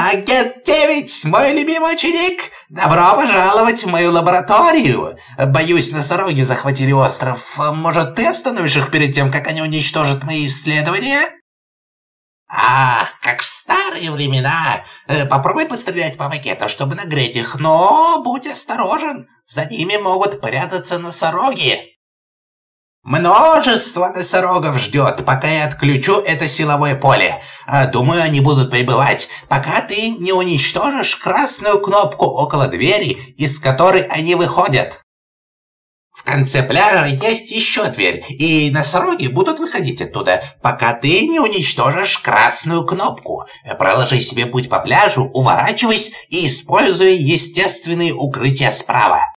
Агент 9, мой любимый ученик! Добро пожаловать в мою лабораторию! Боюсь, носороги захватили остров. Может, ты остановишь их перед тем, как они уничтожат мои исследования? Как в старые времена. Попробуй пострелять по макетам, чтобы нагреть их, но будь осторожен, за ними могут прятаться носороги. Множество носорогов ждет, пока я отключу это силовое поле. Думаю, они будут прибывать, пока ты не уничтожишь красную кнопку около двери, из которой они выходят. В конце пляжа есть еще дверь, и носороги будут выходить оттуда, пока ты не уничтожишь красную кнопку. Проложи себе путь по пляжу, уворачивайся и используй естественные укрытия справа.